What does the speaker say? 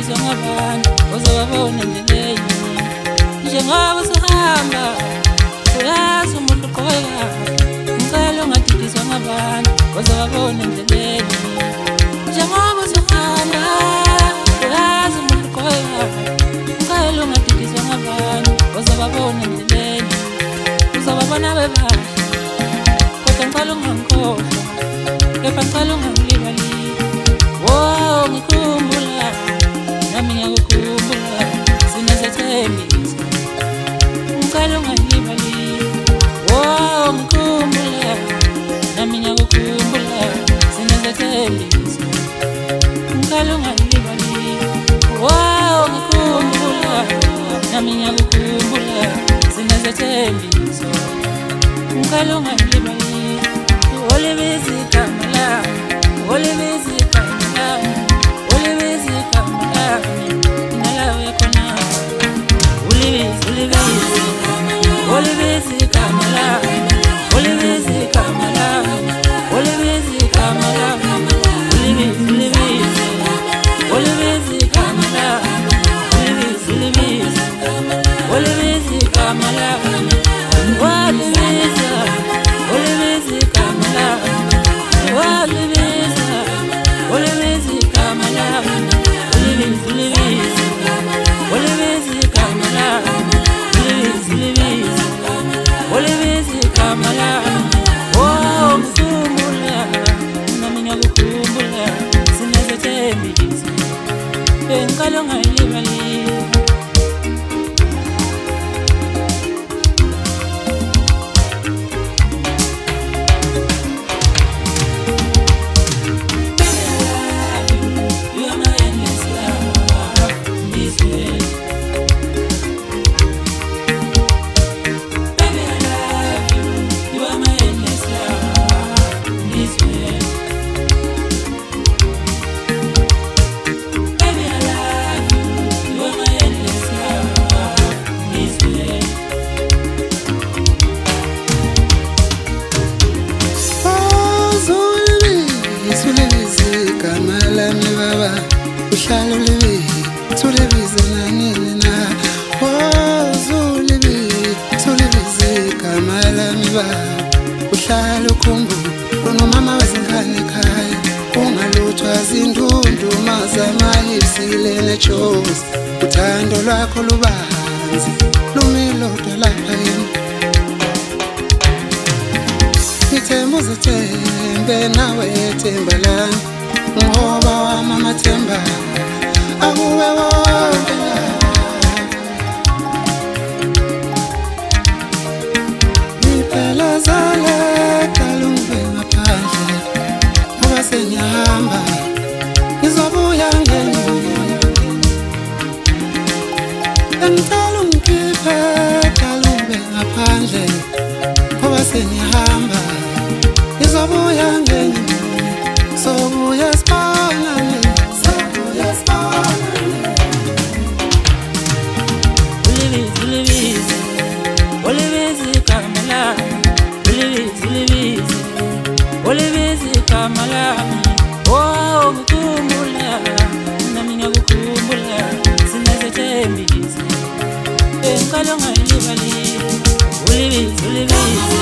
ngididizwa ngabantu ozobabona endleleni njengoba usahamba uyazi umuntu uqhubeka ngicela ungadidizwa ngabantu ozobabona endleleni njengoba usahamba uyazi umuntu uqhubeka ngicela ungadidizwa ngabantu ozobabona endleleni uzobabona bebahle kodwa ngicela ungangikhohlwa kepha ngicela ungangilibali oh ngikhumbula nami ngiyakukhumbula sinezethembiso ngicela ungangilibali oh ngikhumbula nami ngiyakukhumbula sinezethembiso ngicela ungangilibali oh ngikhumbula nami ngiyakukhumbula sinezethembiso ngicela ungangilibali olibisi kamala olibisi kamala olibisi kamala nalawe khona olibisi olibisi kamala olibisi kamala olibisi kamala olibisi olibisi kamala olibisi olibisi kamala olibisi kamala olibisi kamala olibisi kamala olibisi kamala oh ngikhumbula nami ngiyakukhumbula sinezethembiso ngicela ungayilibali uhlala ukhumbula nomama wezingane ekhaya ungaluthwa zindundu mazamayisile nechozi uthando lwakho lubanzi lumilodwa lapha yini ithemba uzithembe nawe ethemba lami ngoba wami amathemba akuwe wonke zale kalungwe ngaphandle ngoba senyahamba ngizobuya ngenyuya ngicela ungikhiphe kalungwe ngaphandle ngoba senyahamba ngizobuya ngenyuya sobuya sibonane sobuya sibonane olibisi kamala olibisi kamala oh ngikhumbula nami ngiyakukhumbula sinezethembiso ngicela ungayilibali olibisi